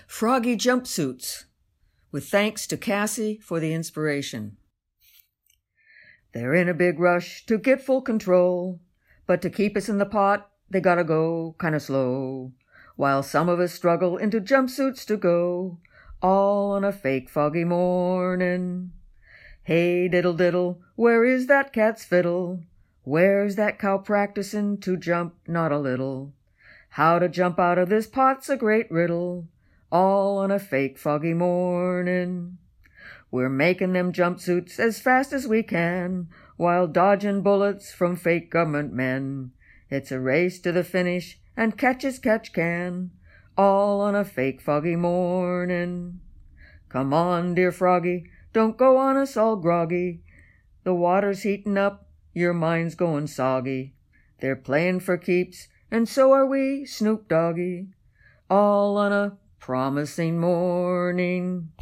Froggy jumpsuits, with thanks to Cassie for the inspiration. They're in a big rush to get full control, but to keep us in the pot, they gotta go kinda slow, while some of us struggle into jumpsuits to go, all on a fake foggy morning. Hey diddle diddle, where is that cat's fiddle? Where's that cow practicing to jump not a little? How to jump out of this pot's a great riddle, all on a fake foggy morning. We're making them jumpsuits as fast as we can, while dodging bullets from fake government men. It's a race to the finish, and catch as catch can, all on a fake foggy morning. Come on, dear Froggy, don't go on us all groggy. The water's heating up, your mind's going soggy. They're playing for keeps, and so are we, Snoop Doggy, all on a promising morning.